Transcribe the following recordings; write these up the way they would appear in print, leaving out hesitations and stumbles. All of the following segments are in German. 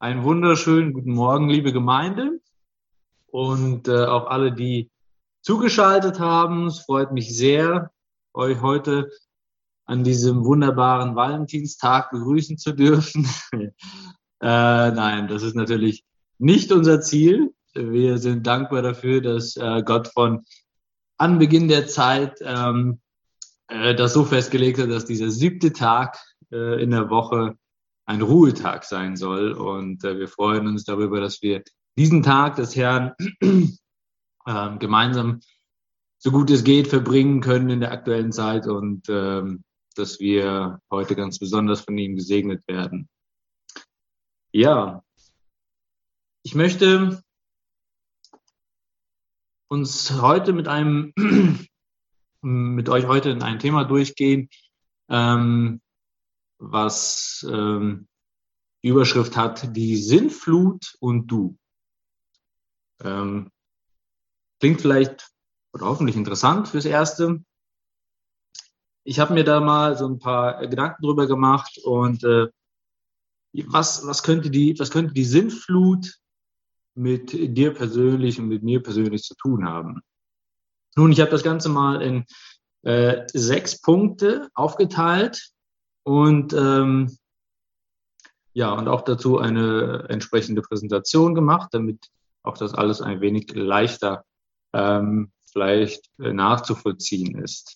Einen wunderschönen guten Morgen, liebe Gemeinde und auch alle, die zugeschaltet haben. Es freut mich sehr, euch heute an diesem wunderbaren Valentinstag begrüßen zu dürfen. Nein, das ist natürlich nicht unser Ziel. Wir sind dankbar dafür, dass Gott von Anbeginn der Zeit das so festgelegt hat, dass dieser 7. Tag in der Woche ein Ruhetag sein soll. Und wir freuen uns darüber, dass wir diesen Tag des Herrn gemeinsam, so gut es geht, verbringen können in der aktuellen Zeit und dass wir heute ganz besonders von ihm gesegnet werden. Ja, ich möchte uns heute mit euch heute in ein Thema durchgehen, was die Überschrift hat: Die Sintflut und du. Klingt vielleicht oder hoffentlich interessant fürs Erste. Ich habe mir da mal so ein paar Gedanken drüber gemacht und was könnte die Sintflut mit dir persönlich und mit mir persönlich zu tun haben? Nun, ich habe das Ganze mal in 6 Punkte aufgeteilt und und auch dazu eine entsprechende Präsentation gemacht, damit auch das alles ein wenig leichter vielleicht nachzuvollziehen ist.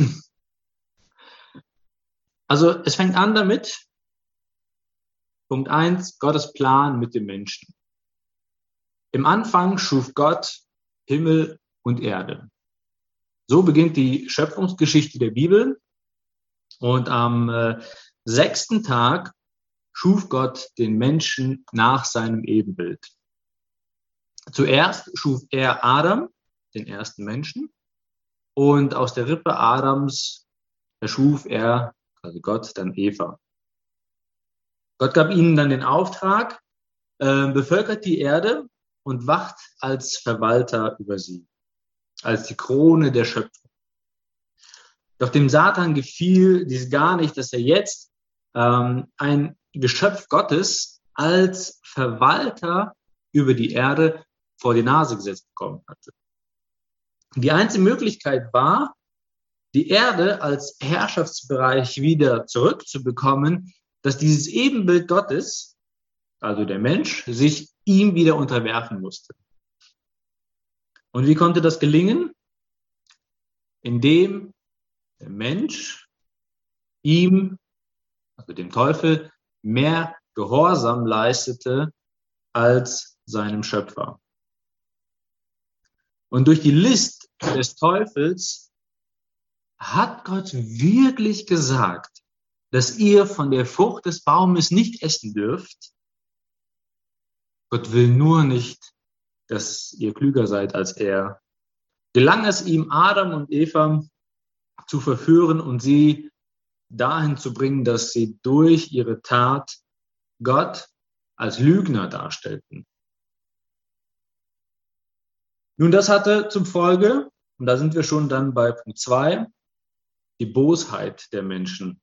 Also es fängt an damit, Punkt 1, Gottes Plan mit dem Menschen. Im Anfang schuf Gott Himmel und Erde. So beginnt die Schöpfungsgeschichte der Bibel. Und am 6. Tag schuf Gott den Menschen nach seinem Ebenbild. Zuerst schuf er Adam, den ersten Menschen, und aus der Rippe Adams erschuf er, also Gott, dann Eva. Gott gab ihnen dann den Auftrag, bevölkert die Erde und wacht als Verwalter über sie, als die Krone der Schöpfung. Doch dem Satan gefiel dies gar nicht, dass er jetzt ein Geschöpf Gottes als Verwalter über die Erde vor die Nase gesetzt bekommen hatte. Die einzige Möglichkeit war, die Erde als Herrschaftsbereich wieder zurückzubekommen, dass dieses Ebenbild Gottes, also der Mensch, sich ihm wieder unterwerfen musste. Und wie konnte das gelingen? Indem der Mensch ihm, also dem Teufel, mehr Gehorsam leistete als seinem Schöpfer. Und durch die List des Teufels hat Gott wirklich gesagt, dass ihr von der Frucht des Baumes nicht essen dürft. Gott will nur nicht, dass ihr klüger seid als er. Gelang es ihm, Adam und Eva zu verführen und sie dahin zu bringen, dass sie durch ihre Tat Gott als Lügner darstellten. Nun, das hatte zum Folge, und da sind wir schon dann bei Punkt 2, die Bosheit der Menschen.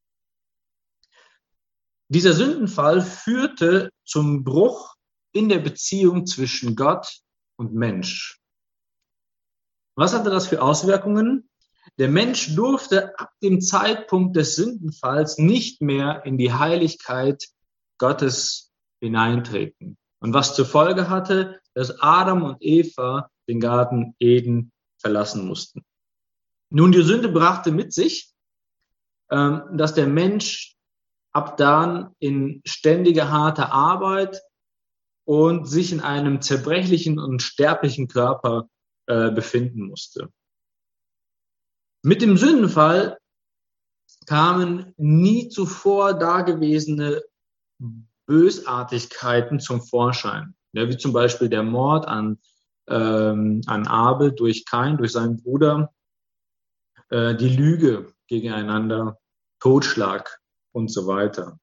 Dieser Sündenfall führte zum Bruch in der Beziehung zwischen Gott und Mensch. Was hatte das für Auswirkungen? Der Mensch durfte ab dem Zeitpunkt des Sündenfalls nicht mehr in die Heiligkeit Gottes hineintreten. Und was zur Folge hatte, dass Adam und Eva den Garten Eden verlassen mussten. Nun, die Sünde brachte mit sich, dass der Mensch ab dann in ständiger harter Arbeit und sich in einem zerbrechlichen und sterblichen Körper befinden musste. Mit dem Sündenfall kamen nie zuvor dagewesene Bösartigkeiten zum Vorschein, ja, wie zum Beispiel der Mord an Abel durch Kain, durch seinen Bruder, die Lüge gegeneinander, Totschlag und so weiter.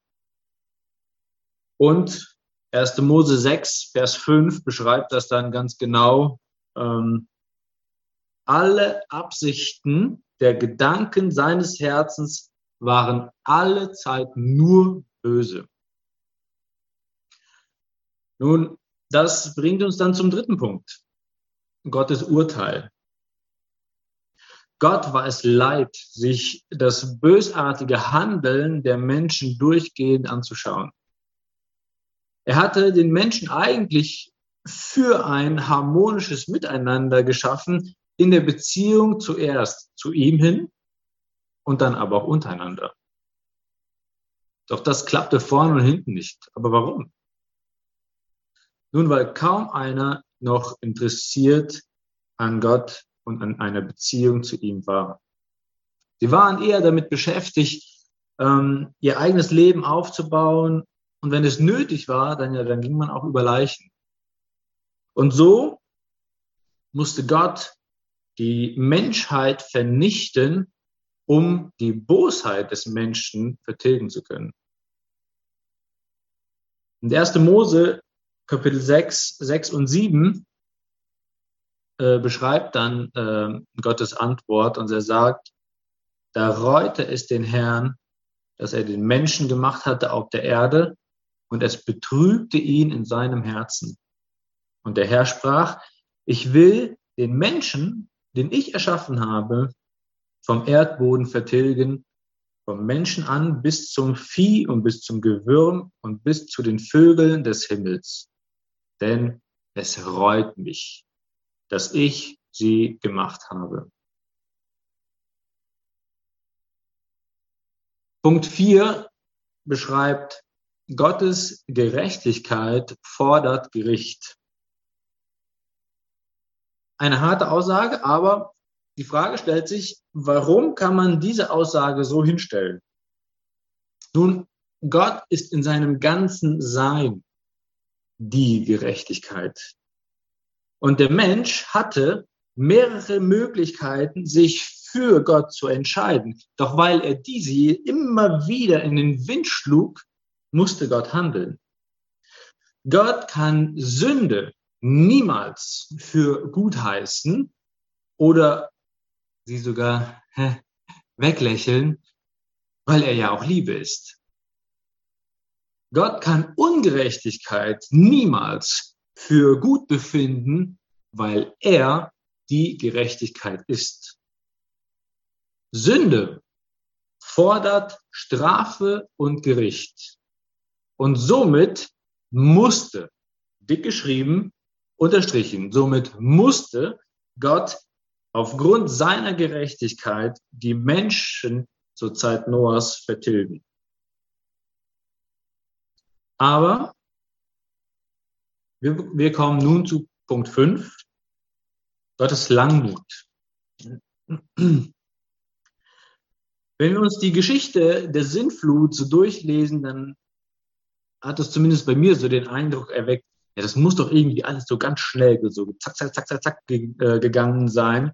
Und 1. Mose 6, Vers 5 beschreibt das dann ganz genau. Alle Absichten der Gedanken seines Herzens waren allezeit nur böse. Nun, das bringt uns dann zum dritten Punkt. Gottes Urteil. Gott war es leid, sich das bösartige Handeln der Menschen durchgehend anzuschauen. Er hatte den Menschen eigentlich für ein harmonisches Miteinander geschaffen, in der Beziehung zuerst zu ihm hin und dann aber auch untereinander. Doch das klappte vorne und hinten nicht. Aber warum? Nun, weil kaum einer noch interessiert an Gott und an einer Beziehung zu ihm war. Sie waren eher damit beschäftigt, ihr eigenes Leben aufzubauen. Und wenn es nötig war, dann ging man auch über Leichen. Und so musste Gott die Menschheit vernichten, um die Bosheit des Menschen vertilgen zu können. In 1. Mose, Kapitel 6 und 7, beschreibt dann Gottes Antwort und er sagt, da reute es den Herrn, dass er den Menschen gemacht hatte auf der Erde und es betrübte ihn in seinem Herzen. Und der Herr sprach, ich will den Menschen, den ich erschaffen habe, vom Erdboden vertilgen, vom Menschen an bis zum Vieh und bis zum Gewürm und bis zu den Vögeln des Himmels. Denn es reut mich, dass ich sie gemacht habe. Punkt 4 beschreibt, Gottes Gerechtigkeit fordert Gericht. Eine harte Aussage, aber die Frage stellt sich, warum kann man diese Aussage so hinstellen? Nun, Gott ist in seinem ganzen Sein die Gerechtigkeit. Und der Mensch hatte mehrere Möglichkeiten, sich für Gott zu entscheiden. Doch weil er diese immer wieder in den Wind schlug, musste Gott handeln. Gott kann Sünde niemals für gut heißen oder sie sogar weglächeln, weil er ja auch Liebe ist. Gott kann Ungerechtigkeit niemals für gut befinden, weil er die Gerechtigkeit ist. Sünde fordert Strafe und Gericht. Und somit musste, dick geschrieben, unterstrichen, somit musste Gott aufgrund seiner Gerechtigkeit die Menschen zur Zeit Noahs vertilgen. Aber wir kommen nun zu Punkt 5, Gottes Langmut. Wenn wir uns die Geschichte der Sintflut so durchlesen, dann hat es zumindest bei mir so den Eindruck erweckt, ja, das muss doch irgendwie alles so ganz schnell, so zack, zack, zack, zack, zack gegangen sein.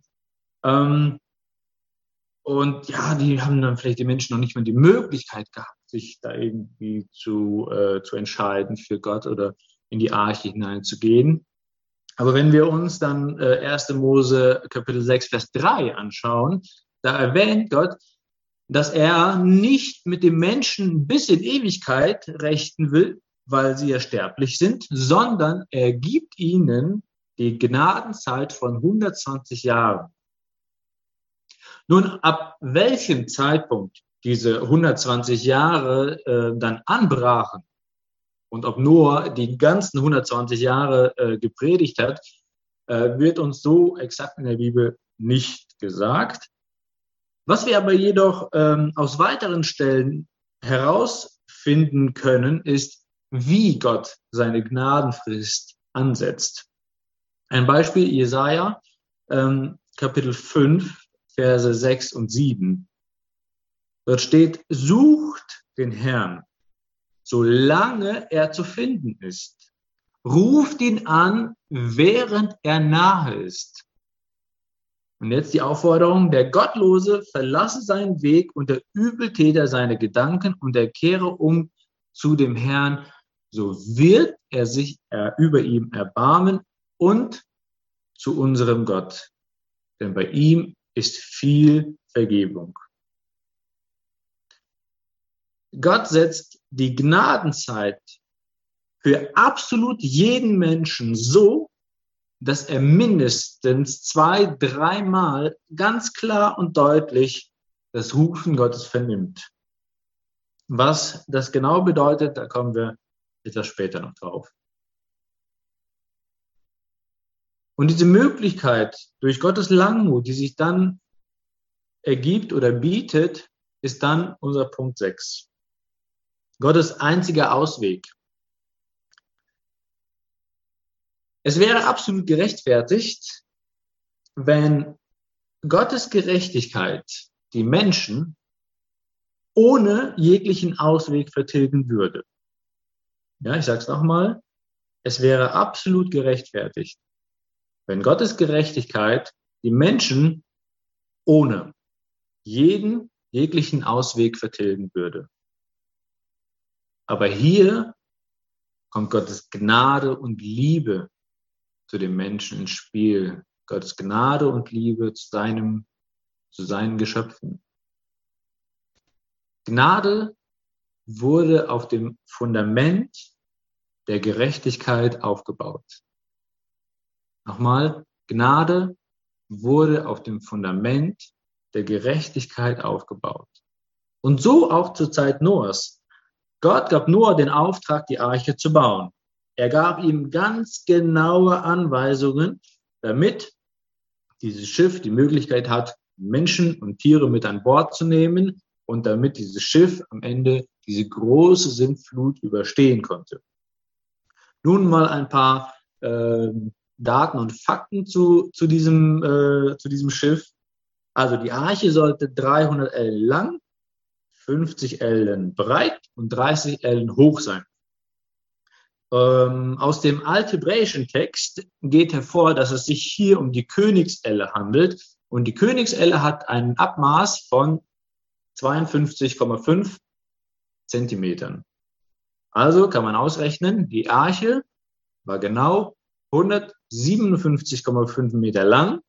Und ja, die haben dann vielleicht die Menschen noch nicht mal die Möglichkeit gehabt, sich da irgendwie zu entscheiden für Gott oder in die Arche hineinzugehen. Aber wenn wir uns dann 1. Mose Kapitel 6, Vers 3 anschauen, da erwähnt Gott, dass er nicht mit dem Menschen bis in Ewigkeit rechten will, weil sie ja sterblich sind, sondern er gibt ihnen die Gnadenzeit von 120 Jahren. Nun, ab welchem Zeitpunkt diese 120 Jahre dann anbrachen und ob Noah die ganzen 120 Jahre gepredigt hat, wird uns so exakt in der Bibel nicht gesagt. Was wir aber jedoch aus weiteren Stellen herausfinden können, ist, wie Gott seine Gnadenfrist ansetzt. Ein Beispiel, Jesaja, Kapitel 5, Verse 6 und 7. Dort steht, sucht den Herrn, solange er zu finden ist. Ruft ihn an, während er nahe ist. Und jetzt die Aufforderung, der Gottlose verlasse seinen Weg und der Übeltäter seine Gedanken und er kehre um zu dem Herrn, so wird er sich über ihm erbarmen und zu unserem Gott. Denn bei ihm ist viel Vergebung. Gott setzt die Gnadenzeit für absolut jeden Menschen so, dass er mindestens 2, 3 Mal ganz klar und deutlich das Rufen Gottes vernimmt. Was das genau bedeutet, da kommen wir etwas später noch drauf. Und diese Möglichkeit durch Gottes Langmut, die sich dann ergibt oder bietet, ist dann unser Punkt 6. Gottes einziger Ausweg. Es wäre absolut gerechtfertigt, wenn Gottes Gerechtigkeit die Menschen ohne jeglichen Ausweg vertilgen würde. Ja, ich sage es nochmal. Es wäre absolut gerechtfertigt, wenn Gottes Gerechtigkeit die Menschen ohne jeglichen Ausweg vertilgen würde. Aber hier kommt Gottes Gnade und Liebe zu dem Menschen ins Spiel. Gottes Gnade und Liebe zu seinen Geschöpfen. Gnade wurde auf dem Fundament der Gerechtigkeit aufgebaut. Nochmal, Gnade wurde auf dem Fundament der Gerechtigkeit aufgebaut. Und so auch zur Zeit Noahs. Gott gab Noah den Auftrag, die Arche zu bauen. Er gab ihm ganz genaue Anweisungen, damit dieses Schiff die Möglichkeit hat, Menschen und Tiere mit an Bord zu nehmen und damit dieses Schiff am Ende diese große Sintflut überstehen konnte. Nun mal ein paar Daten und Fakten zu diesem Schiff. Also die Arche sollte 300 Ellen lang, 50 Ellen breit und 30 Ellen hoch sein. Aus dem althebräischen Text geht hervor, dass es sich hier um die Königselle handelt. Und die Königselle hat ein Abmaß von 52,5 Zentimetern. Also kann man ausrechnen, die Arche war genau 157,5 Meter lang,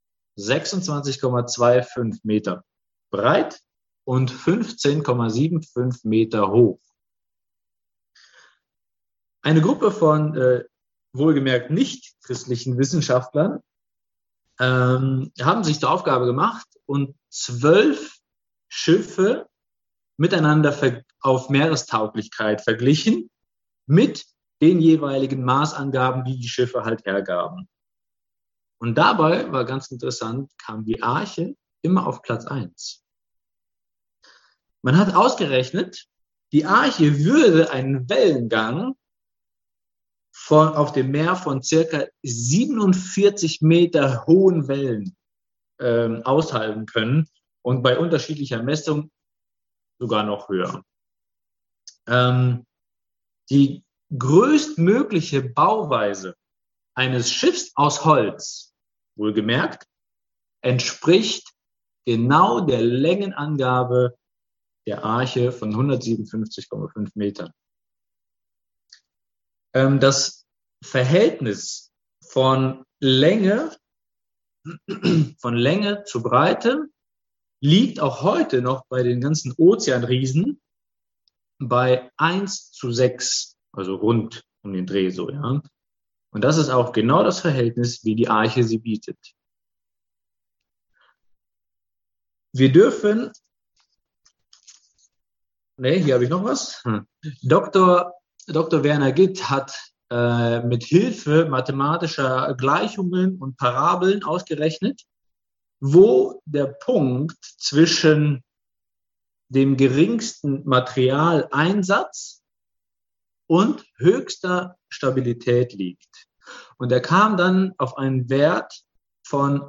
26,25 Meter breit und 15,75 Meter hoch. Eine Gruppe von wohlgemerkt nicht christlichen Wissenschaftlern haben sich zur Aufgabe gemacht und 12 Schiffe miteinander auf Meerestauglichkeit verglichen mit den jeweiligen Maßangaben, die die Schiffe halt hergaben. Und dabei war ganz interessant, kam die Arche immer auf Platz 1. Man hat ausgerechnet, die Arche würde einen Wellengang auf dem Meer von circa 47 Meter hohen Wellen aushalten können und bei unterschiedlicher Messung sogar noch höher. Die größtmögliche Bauweise eines Schiffs aus Holz, wohlgemerkt, entspricht genau der Längenangabe der Arche von 157,5 Metern. Das Verhältnis von Länge zu Breite liegt auch heute noch bei den ganzen Ozeanriesen bei 1:6, also rund um den Dreh so, ja. Und das ist auch genau das Verhältnis, wie die Arche sie bietet. Wir dürfen, hier habe ich noch was. Dr. Werner Gitt hat mit Hilfe mathematischer Gleichungen und Parabeln ausgerechnet, wo der Punkt zwischen dem geringsten Materialeinsatz und höchster Stabilität liegt. Und er kam dann auf einen Wert von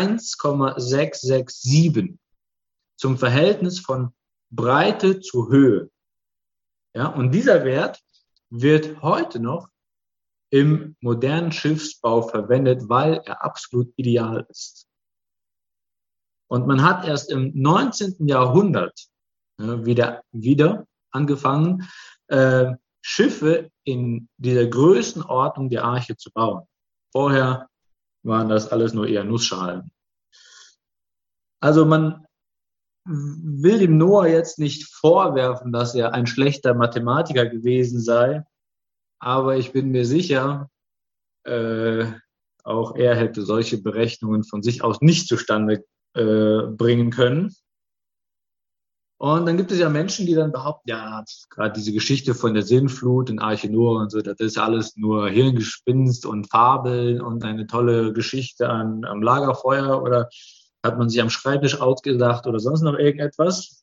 1,667 zum Verhältnis von Breite zu Höhe. Ja, und dieser Wert wird heute noch im modernen Schiffsbau verwendet, weil er absolut ideal ist. Und man hat erst im 19. Jahrhundert wieder angefangen, Schiffe in dieser Größenordnung der Arche zu bauen. Vorher waren das alles nur eher Nussschalen. Also man will dem Noah jetzt nicht vorwerfen, dass er ein schlechter Mathematiker gewesen sei, aber ich bin mir sicher, auch er hätte solche Berechnungen von sich aus nicht zustande bringen können. Und dann gibt es ja Menschen, die dann behaupten, ja, gerade diese Geschichte von der Sintflut in Arche Noah und so, das ist alles nur Hirngespinst und Fabeln und eine tolle Geschichte am Lagerfeuer oder hat man sich am Schreibtisch ausgedacht oder sonst noch irgendetwas.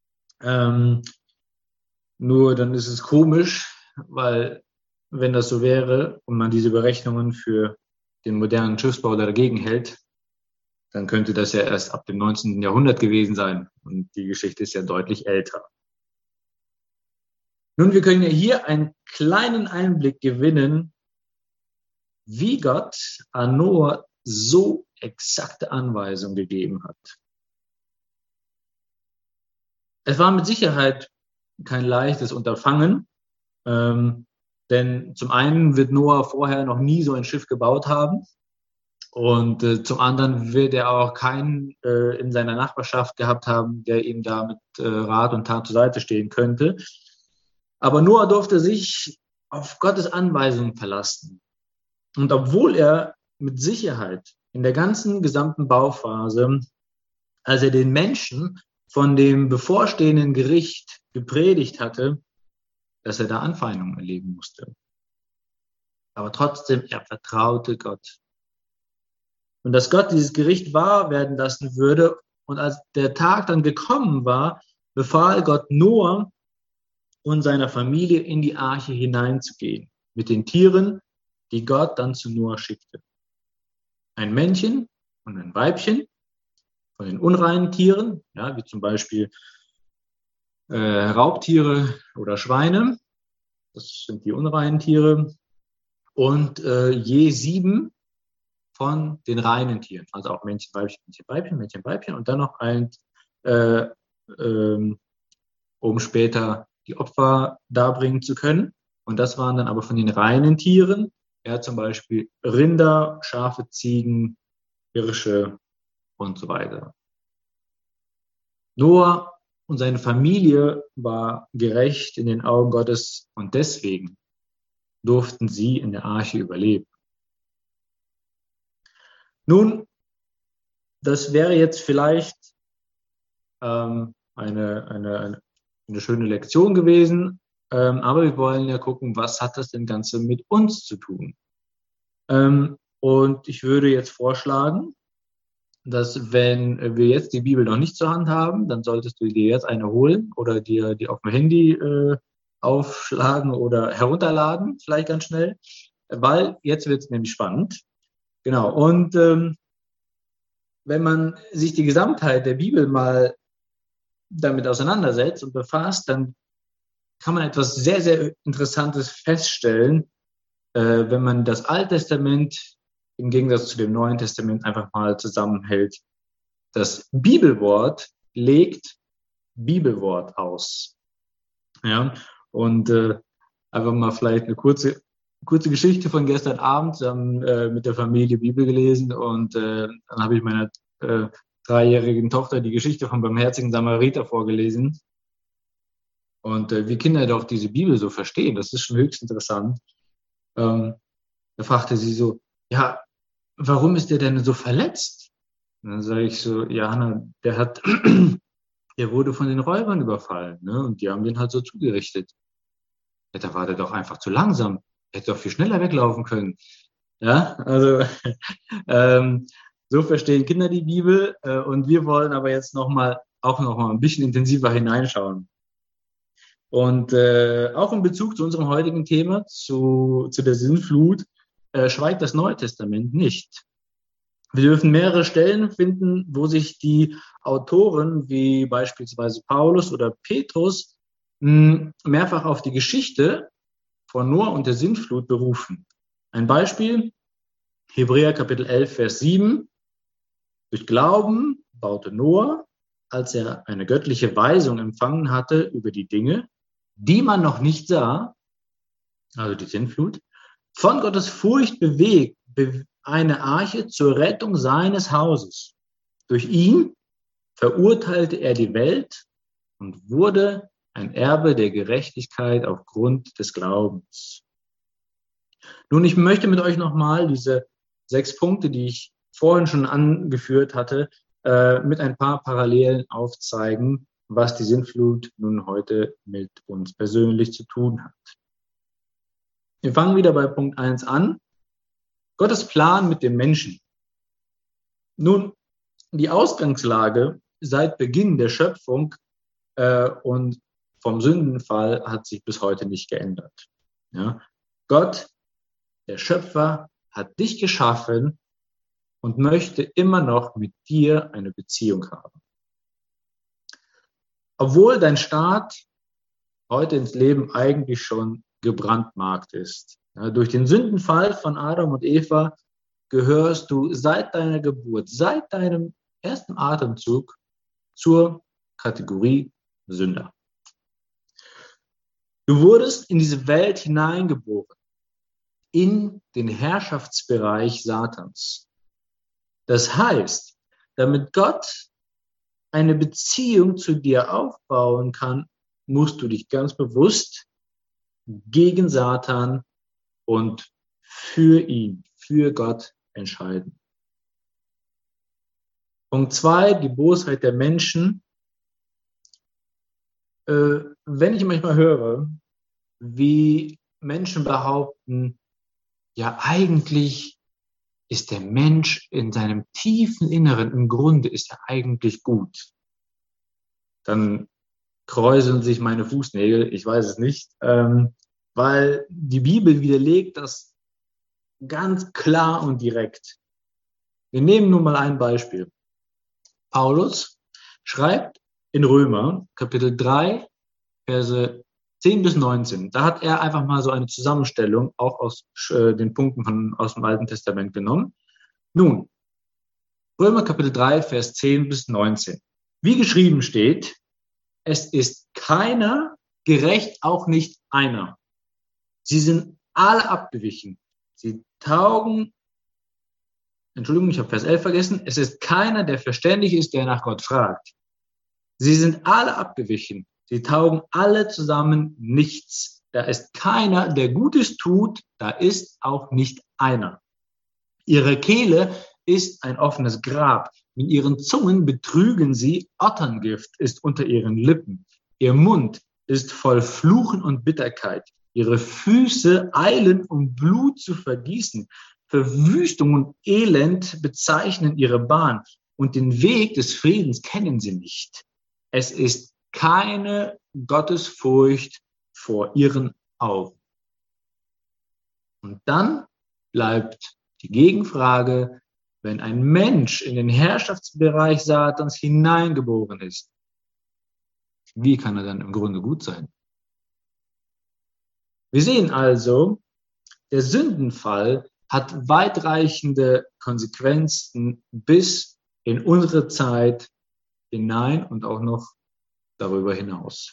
Nur dann ist es komisch, weil wenn das so wäre und man diese Berechnungen für den modernen Schiffsbau dagegen hält, dann könnte das ja erst ab dem 19. Jahrhundert gewesen sein. Und die Geschichte ist ja deutlich älter. Nun, wir können ja hier einen kleinen Einblick gewinnen, wie Gott an Noah so exakte Anweisungen gegeben hat. Es war mit Sicherheit kein leichtes Unterfangen, denn zum einen wird Noah vorher noch nie so ein Schiff gebaut haben. Und zum anderen wird er auch keinen in seiner Nachbarschaft gehabt haben, der ihm da mit Rat und Tat zur Seite stehen könnte. Aber Noah durfte sich auf Gottes Anweisungen verlassen. Und obwohl er mit Sicherheit in der ganzen gesamten Bauphase, als er den Menschen von dem bevorstehenden Gericht gepredigt hatte, dass er da Anfeindungen erleben musste. Aber trotzdem, er vertraute Gott. Und dass Gott dieses Gericht wahr werden lassen würde. Und als der Tag dann gekommen war, befahl Gott Noah und seiner Familie in die Arche hineinzugehen, mit den Tieren, die Gott dann zu Noah schickte. Ein Männchen und ein Weibchen von den unreinen Tieren, ja, wie zum Beispiel Raubtiere oder Schweine, das sind die unreinen Tiere, und je 7 von den reinen Tieren, also auch Männchen, Weibchen, Männchen, Weibchen, Männchen, Weibchen und dann noch ein, um später die Opfer darbringen zu können. Und das waren dann aber von den reinen Tieren, ja, zum Beispiel Rinder, Schafe, Ziegen, Hirsche und so weiter. Noah und seine Familie war gerecht in den Augen Gottes und deswegen durften sie in der Arche überleben. Nun, das wäre jetzt vielleicht eine schöne Lektion gewesen, aber wir wollen ja gucken, was hat das denn Ganze mit uns zu tun? Und ich würde jetzt vorschlagen, dass wenn wir jetzt die Bibel noch nicht zur Hand haben, dann solltest du dir jetzt eine holen oder dir die auf dem Handy aufschlagen oder herunterladen, vielleicht ganz schnell, weil jetzt wird es nämlich spannend. Genau, und wenn man sich die Gesamtheit der Bibel mal damit auseinandersetzt und befasst, dann kann man etwas sehr, sehr Interessantes feststellen, wenn man das Alte Testament im Gegensatz zu dem Neuen Testament einfach mal zusammenhält. Das Bibelwort legt Bibelwort aus. Ja, und einfach mal vielleicht eine kurze Geschichte von gestern Abend. Wir haben mit der Familie Bibel gelesen und dann habe ich meiner 3-jährigen Tochter die Geschichte vom barmherzigen Samariter vorgelesen. Und wie Kinder doch diese Bibel so verstehen, das ist schon höchst interessant. Da fragte sie so, ja, warum ist der denn so verletzt? Und dann sage ich so, ja, Hanna, der wurde von den Räubern überfallen, ne? Und die haben den halt so zugerichtet. Ja, da war der doch einfach zu langsam. Er hätte doch viel schneller weglaufen können. Ja, also so verstehen Kinder die Bibel und wir wollen aber jetzt noch mal ein bisschen intensiver hineinschauen. Und auch in Bezug zu unserem heutigen Thema, zu der Sintflut, schweigt das Neue Testament nicht. Wir dürfen mehrere Stellen finden, wo sich die Autoren, wie beispielsweise Paulus oder Petrus, mehrfach auf die Geschichte von Noah und der Sintflut berufen. Ein Beispiel, Hebräer Kapitel 11, Vers 7. Durch Glauben baute Noah, als er eine göttliche Weisung empfangen hatte über die Dinge, die man noch nicht sah, also die Sintflut, von Gottes Furcht bewegt, eine Arche zur Rettung seines Hauses. Durch ihn verurteilte er die Welt und wurde ein Erbe der Gerechtigkeit aufgrund des Glaubens. Nun, ich möchte mit euch nochmal diese 6 Punkte, die ich vorhin schon angeführt hatte, mit ein paar Parallelen aufzeigen, was die Sintflut nun heute mit uns persönlich zu tun hat. Wir fangen wieder bei Punkt 1 an. Gottes Plan mit dem Menschen. Nun, die Ausgangslage seit Beginn der Schöpfung und vom Sündenfall hat sich bis heute nicht geändert. Ja? Gott, der Schöpfer, hat dich geschaffen und möchte immer noch mit dir eine Beziehung haben. Obwohl dein Start heute ins Leben eigentlich schon gebrandmarkt ist. Ja, durch den Sündenfall von Adam und Eva gehörst du seit deiner Geburt, seit deinem ersten Atemzug zur Kategorie Sünder. Du wurdest in diese Welt hineingeboren, in den Herrschaftsbereich Satans. Das heißt, damit Gott eine Beziehung zu dir aufbauen kann, musst du dich ganz bewusst gegen Satan und für ihn, für Gott entscheiden. Punkt 2, die Bosheit der Menschen. Wenn ich manchmal höre, wie Menschen behaupten, ja eigentlich ist der Mensch in seinem tiefen Inneren, im Grunde ist er eigentlich gut, dann kräuseln sich meine Fußnägel, ich weiß es nicht, weil die Bibel widerlegt das ganz klar und direkt. Wir nehmen nun mal ein Beispiel. Paulus schreibt in Römer, Kapitel 3, Verse 10 bis 19. Da hat er einfach mal so eine Zusammenstellung auch aus den Punkten aus dem Alten Testament genommen. Nun, Römer Kapitel 3, Vers 10 bis 19. Wie geschrieben steht, es ist keiner gerecht, auch nicht einer. Sie sind alle abgewichen. Sie taugen, Entschuldigung, ich habe Vers 11 vergessen, es ist keiner, der verständig ist, der nach Gott fragt. Sie sind alle abgewichen. Sie taugen alle zusammen nichts. Da ist keiner, der Gutes tut, da ist auch nicht einer. Ihre Kehle ist ein offenes Grab. Mit ihren Zungen betrügen sie, Otterngift ist unter ihren Lippen. Ihr Mund ist voll Fluchen und Bitterkeit. Ihre Füße eilen, um Blut zu vergießen. Verwüstung und Elend bezeichnen ihre Bahn. Und den Weg des Friedens kennen sie nicht. Es ist keine Gottesfurcht vor ihren Augen. Und dann bleibt die Gegenfrage, wenn ein Mensch in den Herrschaftsbereich Satans hineingeboren ist, wie kann er dann im Grunde gut sein? Wir sehen also, der Sündenfall hat weitreichende Konsequenzen bis in unsere Zeit hinein und auch noch darüber hinaus.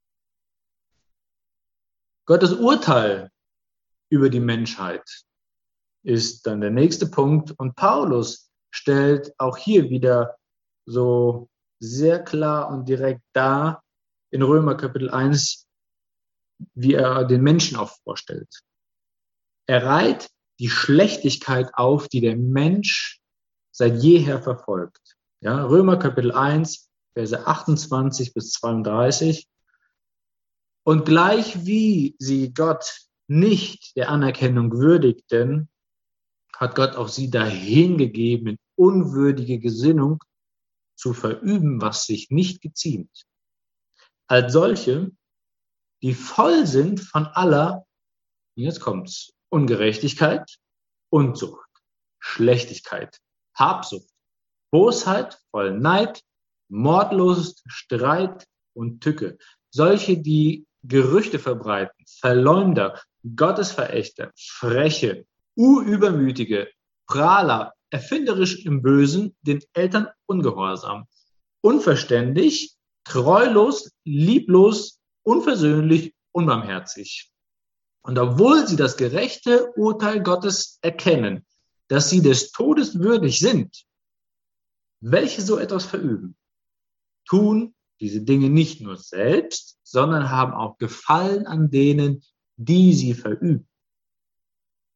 Gottes Urteil über die Menschheit ist dann der nächste Punkt. Und Paulus stellt auch hier wieder so sehr klar und direkt dar in Römer Kapitel 1, wie er den Menschen auch vorstellt. Er reiht die Schlechtigkeit auf, die der Mensch seit jeher verfolgt. Ja, Römer Kapitel 1, Verse 28 bis 32. Und gleich wie sie Gott nicht der Anerkennung würdigten, hat Gott auch sie dahingegeben, in unwürdige Gesinnung zu verüben, was sich nicht geziemt. Als solche, die voll sind von aller, jetzt kommt's, Ungerechtigkeit, Unzucht, Schlechtigkeit, Habsucht, Bosheit, voll Neid, Mordlust, Streit und Tücke. Solche, die Gerüchte verbreiten, Verleumder, Gottesverächter, Freche, Urübermütige, Prahler, erfinderisch im Bösen, den Eltern ungehorsam, unverständig, treulos, lieblos, unversöhnlich, unbarmherzig. Und obwohl sie das gerechte Urteil Gottes erkennen, dass sie des Todes würdig sind, welche so etwas verüben, tun diese Dinge nicht nur selbst, sondern haben auch Gefallen an denen, die sie verüben.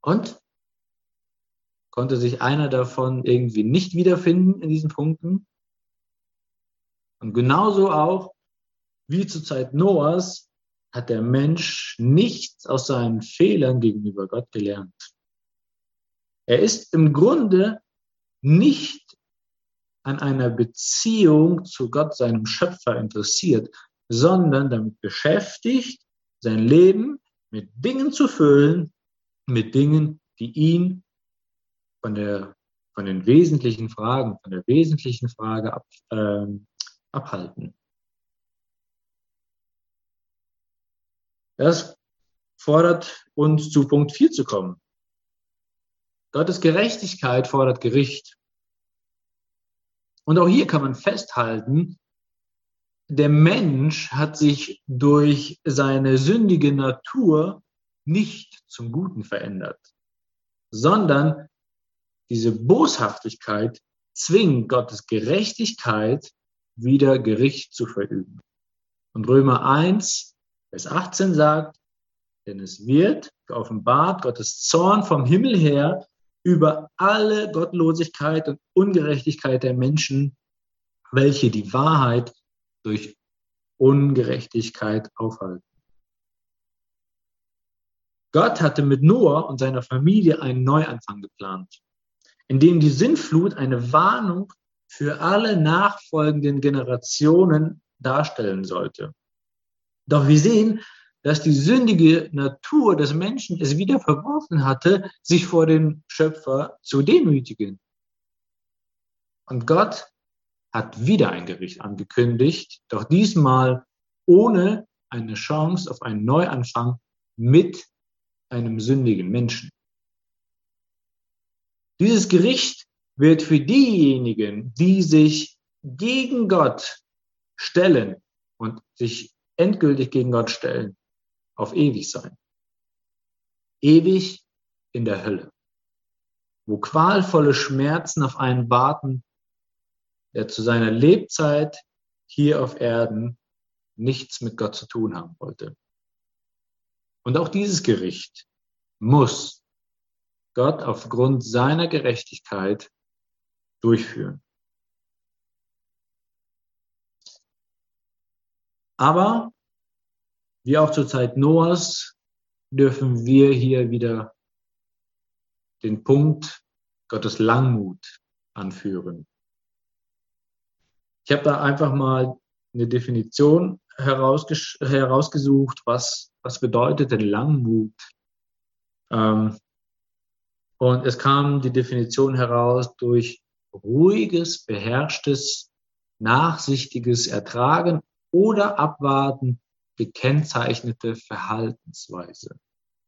Und konnte sich einer davon irgendwie nicht wiederfinden in diesen Punkten? Und genauso auch wie zur Zeit Noahs hat der Mensch nichts aus seinen Fehlern gegenüber Gott gelernt. Er ist im Grunde nicht an einer Beziehung zu Gott, seinem Schöpfer, interessiert, sondern damit beschäftigt, sein Leben mit Dingen zu füllen, mit Dingen, die ihn von der wesentlichen Frage abhalten. Das fordert uns zu Punkt 4 zu kommen. Gottes Gerechtigkeit fordert Gericht. Und auch hier kann man festhalten, der Mensch hat sich durch seine sündige Natur nicht zum Guten verändert, sondern diese Boshaftigkeit zwingt Gottes Gerechtigkeit, wieder Gericht zu verüben. Und Römer 1, Vers 18 sagt, denn es wird geoffenbart Gottes Zorn vom Himmel her über alle Gottlosigkeit und Ungerechtigkeit der Menschen, welche die Wahrheit durch Ungerechtigkeit aufhalten. Gott hatte mit Noah und seiner Familie einen Neuanfang geplant, in dem die Sintflut eine Warnung für alle nachfolgenden Generationen darstellen sollte. Doch wir sehen, dass die sündige Natur des Menschen es wieder verworfen hatte, sich vor dem Schöpfer zu demütigen. Und Gott hat wieder ein Gericht angekündigt, doch diesmal ohne eine Chance auf einen Neuanfang mit einem sündigen Menschen. Dieses Gericht wird für diejenigen, die sich gegen Gott stellen und sich endgültig gegen Gott stellen, auf ewig sein. Ewig in der Hölle, wo qualvolle Schmerzen auf einen warten, der zu seiner Lebzeit hier auf Erden nichts mit Gott zu tun haben wollte. Und auch dieses Gericht muss Gott aufgrund seiner Gerechtigkeit durchführen. Aber wie auch zur Zeit Noahs dürfen wir hier wieder den Punkt Gottes Langmut anführen. Ich habe da einfach mal eine Definition herausgesucht, was bedeutet denn Langmut? Und es kam die Definition heraus durch ruhiges, beherrschtes, nachsichtiges Ertragen oder Abwarten gekennzeichnete Verhaltensweise.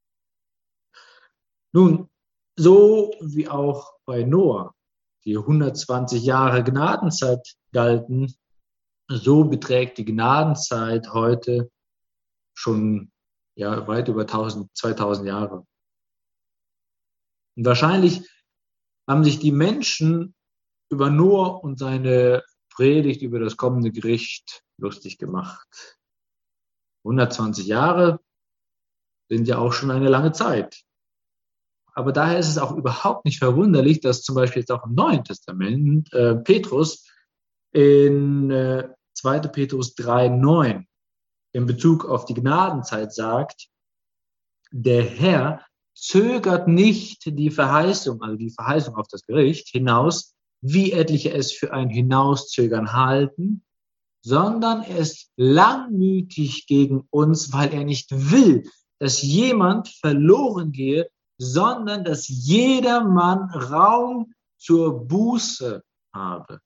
Nun, so wie auch bei Noah die 120 Jahre Gnadenzeit galten, so beträgt die Gnadenzeit heute schon weit über 2000 Jahre. Und wahrscheinlich haben sich die Menschen über Noah und seine Predigt über das kommende Gericht lustig gemacht. 120 Jahre sind ja auch schon eine lange Zeit. Aber daher ist es auch überhaupt nicht verwunderlich, dass zum Beispiel jetzt auch im Neuen Testament Petrus in 2. Petrus 3,9 in Bezug auf die Gnadenzeit sagt, der Herr zögert nicht die Verheißung, also die Verheißung auf das Gericht hinaus, wie etliche es für ein Hinauszögern halten, sondern er ist langmütig gegen uns, weil er nicht will, dass jemand verloren gehe, sondern dass jedermann Raum zur Buße habe.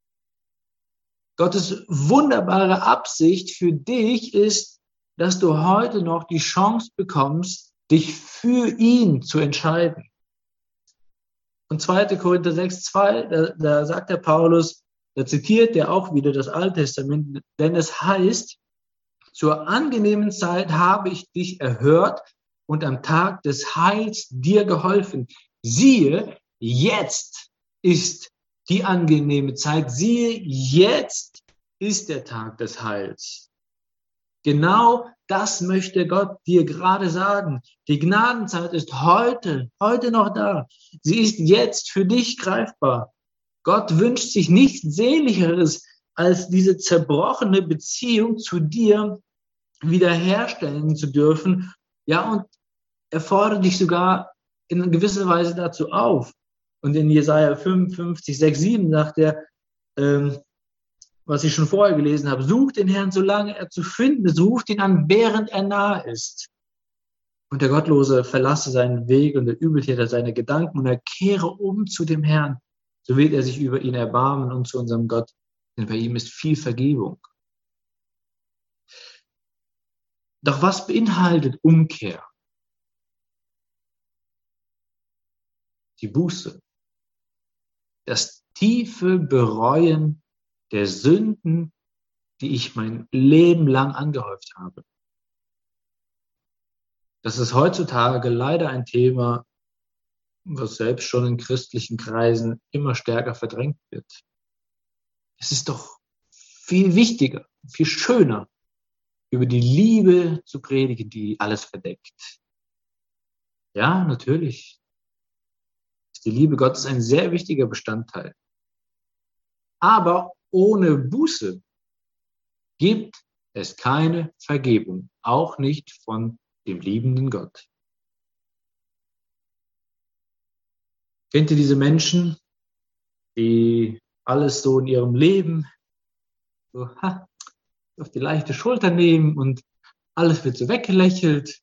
Gottes wunderbare Absicht für dich ist, dass du heute noch die Chance bekommst, dich für ihn zu entscheiden. Und 2. Korinther 6,2, da sagt der Paulus, da zitiert er auch wieder das Alte Testament, denn es heißt, zur angenehmen Zeit habe ich dich erhört und am Tag des Heils dir geholfen. Siehe, jetzt ist die angenehme Zeit. Siehe, jetzt ist der Tag des Heils. Genau das möchte Gott dir gerade sagen. Die Gnadenzeit ist heute noch da. Sie ist jetzt für dich greifbar. Gott wünscht sich nichts Seligeres, als diese zerbrochene Beziehung zu dir wiederherstellen zu dürfen. Ja, und er fordert dich sogar in gewisser Weise dazu auf. Und in Jesaja 55, 6, 7 sagt er, was ich schon vorher gelesen habe, sucht den Herrn, solange er zu finden ist, ruft ihn an, während er nahe ist. Und der Gottlose verlasse seinen Weg und der Übeltäter seine Gedanken und er kehre um zu dem Herrn. So wird er sich über ihn erbarmen und zu unserem Gott, denn bei ihm ist viel Vergebung. Doch was beinhaltet Umkehr? Die Buße. Das tiefe Bereuen der Sünden, die ich mein Leben lang angehäuft habe. Das ist heutzutage leider ein Thema, was selbst schon in christlichen Kreisen immer stärker verdrängt wird. Es ist doch viel wichtiger, viel schöner, über die Liebe zu predigen, die alles verdeckt. Ja, natürlich ist die Liebe Gottes ein sehr wichtiger Bestandteil. Aber ohne Buße gibt es keine Vergebung, auch nicht von dem liebenden Gott. Kennt ihr diese Menschen, die alles so in ihrem Leben so auf die leichte Schulter nehmen und alles wird so weggelächelt?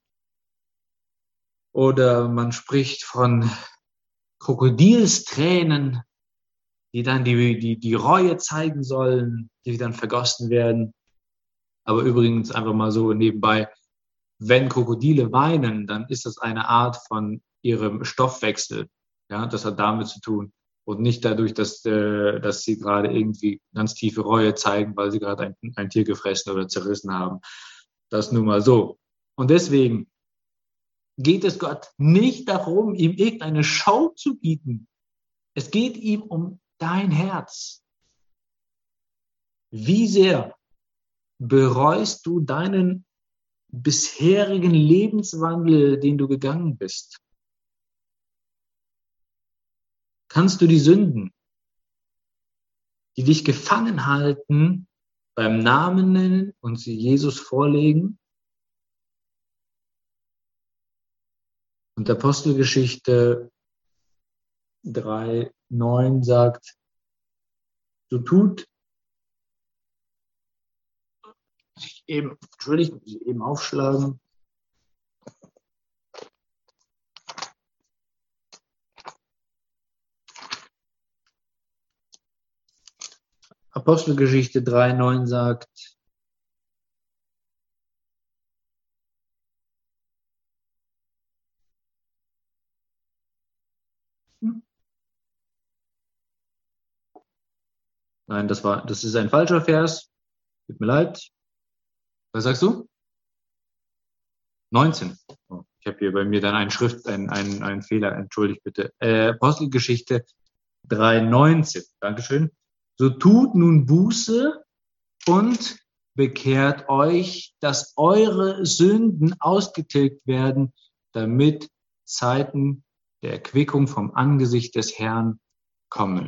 Oder man spricht von Krokodilstränen, die dann die Reue zeigen sollen, die dann vergossen werden. Aber übrigens einfach mal so nebenbei, wenn Krokodile weinen, dann ist das eine Art von ihrem Stoffwechsel. Ja, das hat damit zu tun. Und nicht dadurch, dass sie gerade irgendwie ganz tiefe Reue zeigen, weil sie gerade ein Tier gefressen oder zerrissen haben. Das nur mal so. Und deswegen geht es Gott nicht darum, ihm irgendeine Show zu bieten. Es geht ihm um dein Herz. Wie sehr bereust du deinen bisherigen Lebenswandel, den du gegangen bist? Kannst du die Sünden, die dich gefangen halten, beim Namen nennen und sie Jesus vorlegen? Und Apostelgeschichte 3,9 sagt, so tut, muss ich eben aufschlagen. Apostelgeschichte 3,9 sagt, nein, das ist ein falscher Vers. Tut mir leid. Was sagst du? 19. Oh, ich habe hier bei mir dann einen Fehler, entschuldigt bitte. Apostelgeschichte 3,19. Dankeschön. So tut nun Buße und bekehrt euch, dass eure Sünden ausgetilgt werden, damit Zeiten der Erquickung vom Angesicht des Herrn kommen.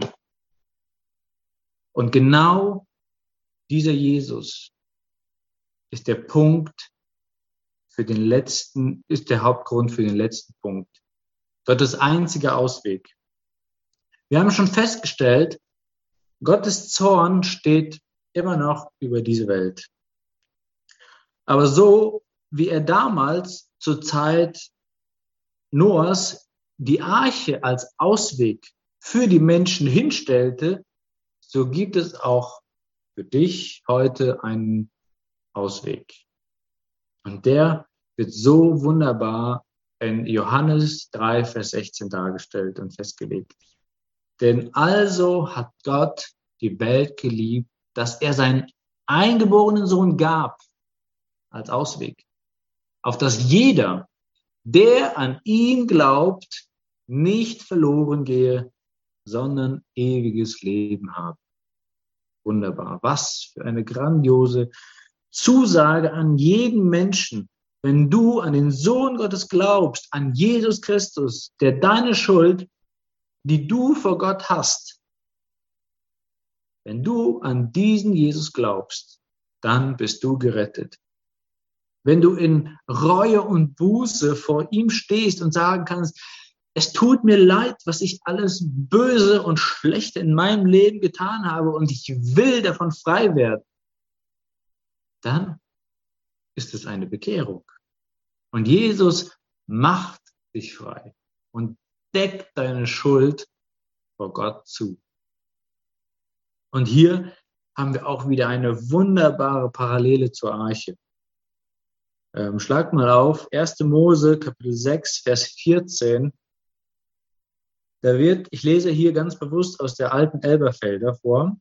Und genau dieser Jesus ist der Hauptgrund für den letzten Punkt. Gottes einziger Ausweg. Wir haben schon festgestellt, Gottes Zorn steht immer noch über diese Welt. Aber so wie er damals zur Zeit Noahs die Arche als Ausweg für die Menschen hinstellte, so gibt es auch für dich heute einen Ausweg. Und der wird so wunderbar in Johannes 3, Vers 16 dargestellt und festgelegt. Denn also hat Gott die Welt geliebt, dass er seinen eingeborenen Sohn gab als Ausweg, auf dass jeder, der an ihn glaubt, nicht verloren gehe, sondern ewiges Leben habe. Wunderbar. Was für eine grandiose Zusage an jeden Menschen, wenn du an den Sohn Gottes glaubst, an Jesus Christus, der deine Schuld, die du vor Gott hast, wenn du an diesen Jesus glaubst, dann bist du gerettet. Wenn du in Reue und Buße vor ihm stehst und sagen kannst, es tut mir leid, was ich alles Böse und Schlechte in meinem Leben getan habe und ich will davon frei werden, dann ist es eine Bekehrung. Und Jesus macht dich frei und deckt deine Schuld vor Gott zu. Und hier haben wir auch wieder eine wunderbare Parallele zur Arche. Schlag mal auf, 1. Mose, Kapitel 6, Vers 14. Da wird, ich lese hier ganz bewusst aus der alten Elberfelder vor,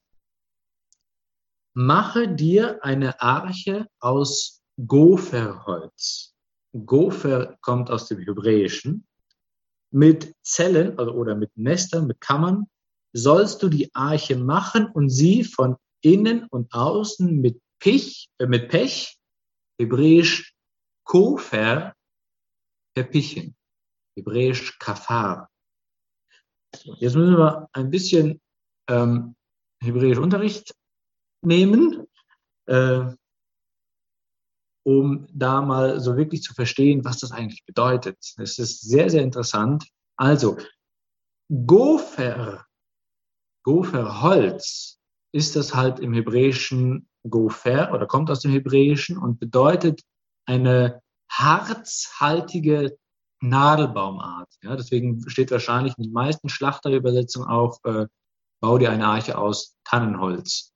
mache dir eine Arche aus Gopherholz. Gopher kommt aus dem Hebräischen. Mit Zellen oder mit Nestern, mit Kammern, sollst du die Arche machen und sie von innen und außen mit Pech, hebräisch Kofer, verpichen, hebräisch Kafar. Jetzt müssen wir ein bisschen hebräisch Unterricht nehmen, um da mal so wirklich zu verstehen, was das eigentlich bedeutet. Das ist sehr, sehr interessant. Also, Gopherholz ist das halt im Hebräischen Gopher oder kommt aus dem Hebräischen und bedeutet eine harzhaltige Nadelbaumart. Ja, deswegen steht wahrscheinlich in den meisten Schlachterübersetzungen auch, bau dir eine Arche aus Tannenholz.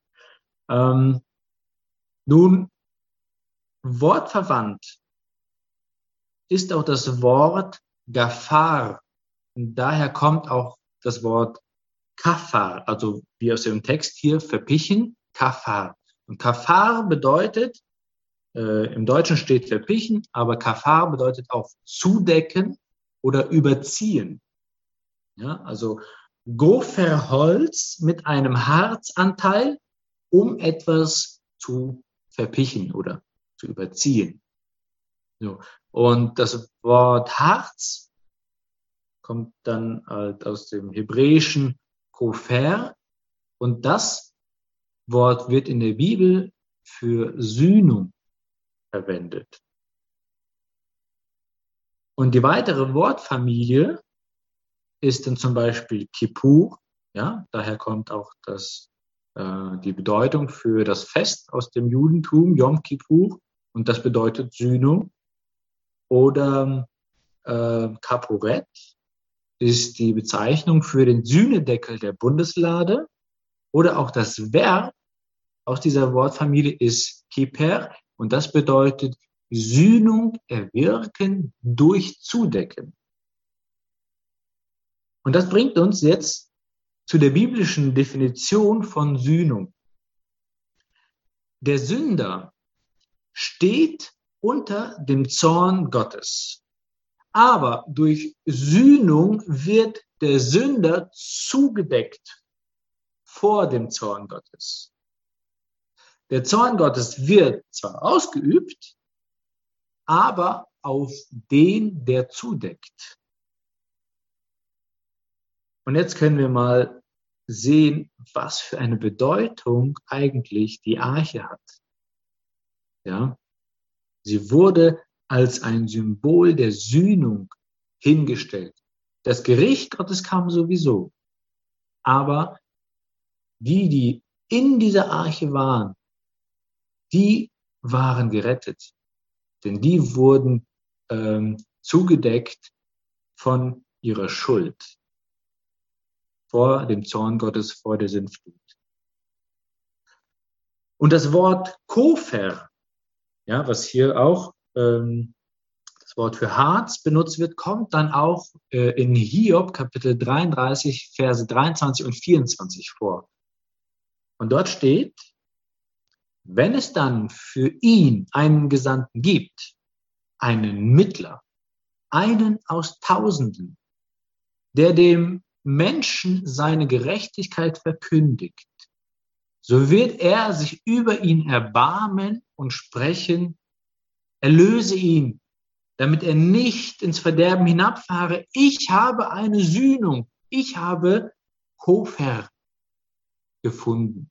Nun, wortverwandt ist auch das Wort Gafar. Und daher kommt auch das Wort Kafar, also wie aus dem Text hier, verpichen, Kafar. Und Kafar bedeutet, im Deutschen steht verpichen, aber Kafar bedeutet auch zudecken oder überziehen. Ja, also Gopherholz mit einem Harzanteil, um etwas zu verpichen oder zu überziehen. So. Und das Wort Harz kommt dann aus dem Hebräischen Gopher und das Wort wird in der Bibel für Sühnung verwendet. Und die weitere Wortfamilie ist dann zum Beispiel Kippur, ja, daher kommt auch die Bedeutung für das Fest aus dem Judentum, Yom Kippur, und das bedeutet Sühnung. Oder Kaporet ist die Bezeichnung für den Sühnedeckel der Bundeslade. Oder auch das Verb aus dieser Wortfamilie ist Kiper und das bedeutet Sühnung erwirken durch Zudecken. Und das bringt uns jetzt zu der biblischen Definition von Sühnung. Der Sünder steht unter dem Zorn Gottes. Aber durch Sühnung wird der Sünder zugedeckt vor dem Zorn Gottes. Der Zorn Gottes wird zwar ausgeübt, aber auf den, der zudeckt. Und jetzt können wir mal sehen, was für eine Bedeutung eigentlich die Arche hat. Ja? Sie wurde als ein Symbol der Sühnung hingestellt. Das Gericht Gottes kam sowieso. Aber die in dieser Arche waren, die waren gerettet. Denn die wurden zugedeckt von ihrer Schuld. Vor dem Zorn Gottes, vor der Sintflut. Und das Wort Kofer, ja, was hier auch das Wort für Harz benutzt wird, kommt dann auch in Hiob Kapitel 33, Verse 23 und 24 vor. Und dort steht, wenn es dann für ihn einen Gesandten gibt, einen Mittler, einen aus Tausenden, der dem Menschen seine Gerechtigkeit verkündigt, so wird er sich über ihn erbarmen und sprechen, erlöse ihn, damit er nicht ins Verderben hinabfahre. Ich habe eine Sühnung, ich habe Hofherr gefunden.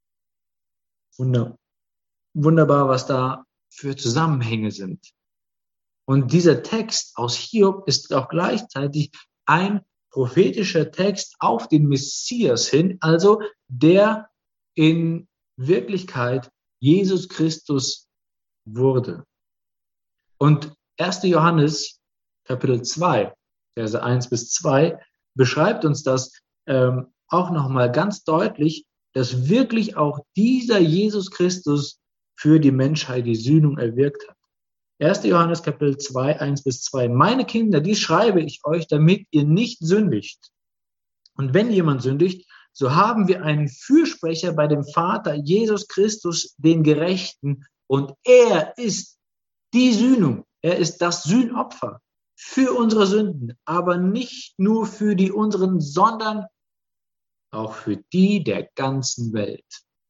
Wunderbar, was da für Zusammenhänge sind. Und dieser Text aus Hiob ist auch gleichzeitig ein prophetischer Text auf den Messias hin, also der in Wirklichkeit Jesus Christus wurde. Und 1. Johannes Kapitel 2, Verse 1 bis 2 beschreibt uns das auch nochmal ganz deutlich, dass wirklich auch dieser Jesus Christus für die Menschheit die Sühnung erwirkt hat. 1. Johannes Kapitel 2, 1 bis 2. Meine Kinder, dies schreibe ich euch, damit ihr nicht sündigt. Und wenn jemand sündigt, so haben wir einen Fürsprecher bei dem Vater, Jesus Christus, den Gerechten. Und er ist die Sühnung. Er ist das Sühnopfer für unsere Sünden, aber nicht nur für die unseren, sondern auch für die der ganzen Welt.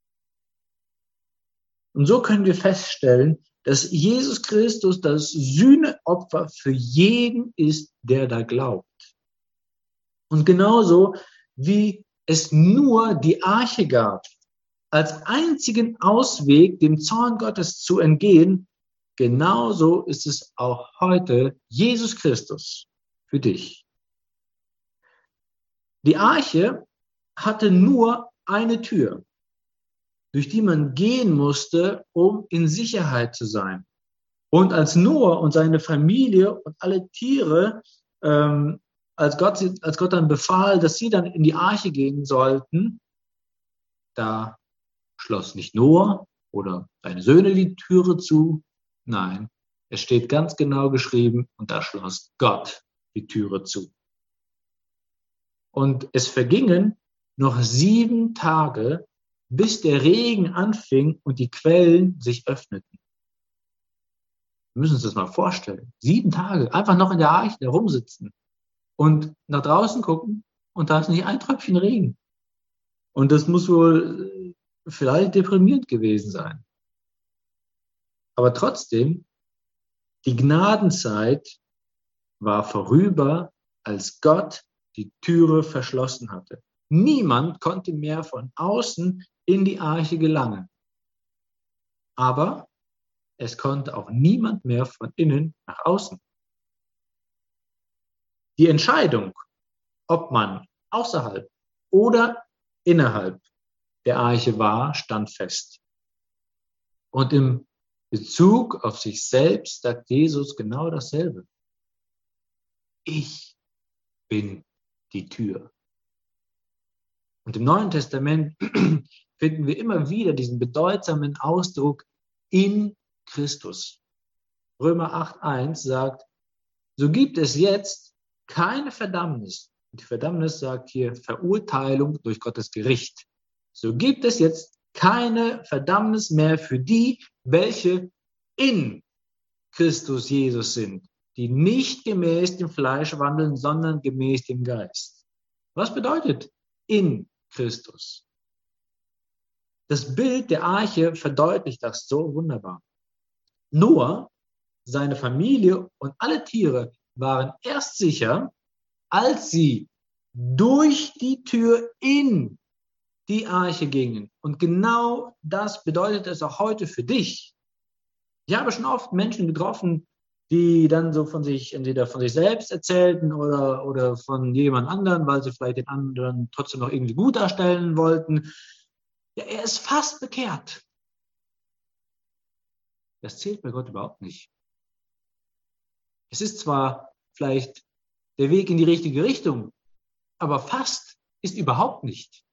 Und so können wir feststellen, dass Jesus Christus das Sühneopfer für jeden ist, der da glaubt. Und genauso wie es nur die Arche gab, als einzigen Ausweg, dem Zorn Gottes zu entgehen, genauso ist es auch heute Jesus Christus für dich. Die Arche hatte nur eine Tür, durch die man gehen musste, um in Sicherheit zu sein. Und als Noah und seine Familie und alle Tiere, als Gott dann befahl, dass sie dann in die Arche gehen sollten, da schloss nicht Noah oder seine Söhne die Türe zu. Nein, es steht ganz genau geschrieben, und da schloss Gott die Türe zu. Und es vergingen noch 7 Tage, bis der Regen anfing und die Quellen sich öffneten. Wir müssen uns das mal vorstellen. 7 Tage, einfach noch in der Arche da rumsitzen und nach draußen gucken und da ist nicht ein Tröpfchen Regen. Und das muss wohl vielleicht deprimierend gewesen sein. Aber trotzdem, die Gnadenzeit war vorüber, als Gott die Türe verschlossen hatte. Niemand konnte mehr von außen in die Arche gelangen. Aber es konnte auch niemand mehr von innen nach außen. Die Entscheidung, ob man außerhalb oder innerhalb der Arche war, stand fest. Und im Bezug auf sich selbst sagt Jesus genau dasselbe. Ich bin die Tür. Und im Neuen Testament finden wir immer wieder diesen bedeutsamen Ausdruck in Christus. Römer 8,1 sagt, so gibt es jetzt keine Verdammnis. Und die Verdammnis sagt hier Verurteilung durch Gottes Gericht. So gibt es jetzt keine Verdammnis mehr für die, welche in Christus Jesus sind, die nicht gemäß dem Fleisch wandeln, sondern gemäß dem Geist. Was bedeutet in Christus? Das Bild der Arche verdeutlicht das so wunderbar. Noah, seine Familie und alle Tiere waren erst sicher, als sie durch die Tür in die Arche gingen. Und genau das bedeutet es auch heute für dich. Ich habe schon oft Menschen getroffen, die dann so entweder von sich selbst erzählten oder von jemand anderen, weil sie vielleicht den anderen trotzdem noch irgendwie gut darstellen wollten. Ja, er ist fast bekehrt. Das zählt bei Gott überhaupt nicht. Es ist zwar vielleicht der Weg in die richtige Richtung, aber fast ist überhaupt nicht.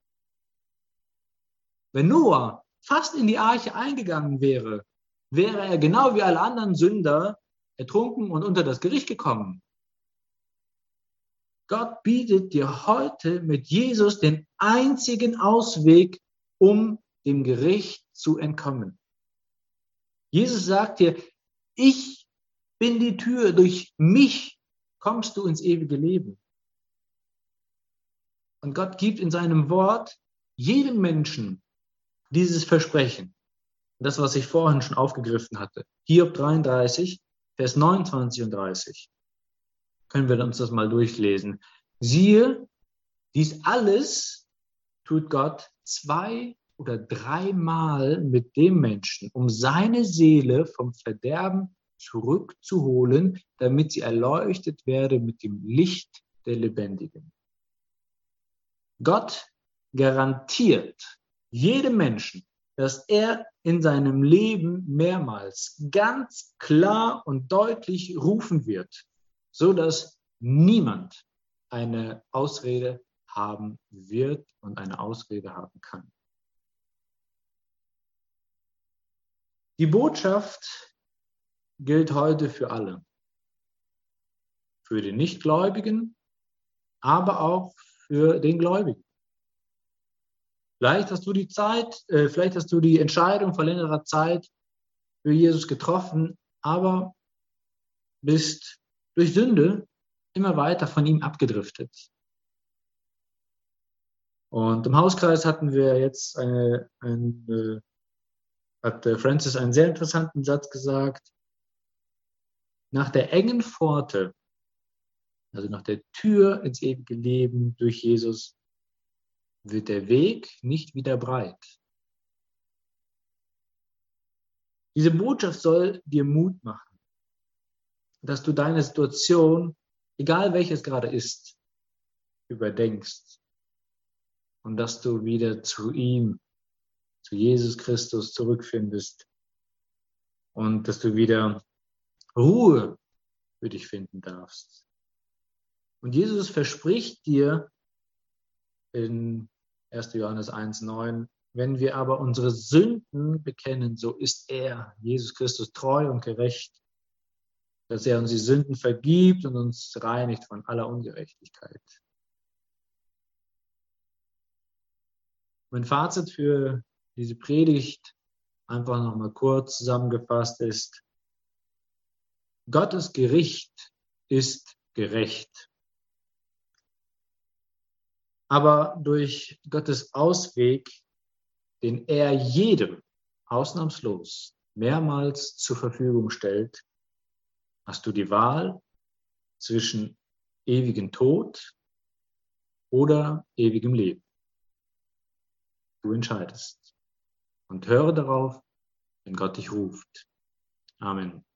Wenn Noah fast in die Arche eingegangen wäre, wäre er genau wie alle anderen Sünder ertrunken und unter das Gericht gekommen. Gott bietet dir heute mit Jesus den einzigen Ausweg, um dem Gericht zu entkommen. Jesus sagt dir, ich bin die Tür, durch mich kommst du ins ewige Leben. Und Gott gibt in seinem Wort jedem Menschen dieses Versprechen, das, was ich vorhin schon aufgegriffen hatte, Hiob 33, Vers 29 und 30, können wir uns das mal durchlesen. Siehe, dies alles tut Gott 2 oder 3 Mal mit dem Menschen, um seine Seele vom Verderben zurückzuholen, damit sie erleuchtet werde mit dem Licht der Lebendigen. Gott garantiert jedem Menschen, dass er in seinem Leben mehrmals ganz klar und deutlich rufen wird, so dass niemand eine Ausrede haben wird und eine Ausrede haben kann. Die Botschaft gilt heute für alle. Für den Nichtgläubigen, aber auch für den Gläubigen. Vielleicht hast du die Entscheidung vor längerer Zeit für Jesus getroffen, aber bist durch Sünde immer weiter von ihm abgedriftet. Und im Hauskreis hatten wir jetzt hat Francis einen sehr interessanten Satz gesagt. Nach der engen Pforte, also nach der Tür ins ewige Leben durch Jesus, wird der Weg nicht wieder breit. Diese Botschaft soll dir Mut machen, dass du deine Situation, egal welches gerade ist, überdenkst und dass du wieder zu ihm, zu Jesus Christus zurückfindest und dass du wieder Ruhe für dich finden darfst. Und Jesus verspricht dir in 1. Johannes 1,9, wenn wir aber unsere Sünden bekennen, so ist er, Jesus Christus, treu und gerecht, dass er uns die Sünden vergibt und uns reinigt von aller Ungerechtigkeit. Mein Fazit für diese Predigt, einfach nochmal kurz zusammengefasst, ist: Gottes Gericht ist gerecht. Aber durch Gottes Ausweg, den er jedem ausnahmslos mehrmals zur Verfügung stellt, hast du die Wahl zwischen ewigem Tod oder ewigem Leben. Du entscheidest. Und höre darauf, wenn Gott dich ruft. Amen.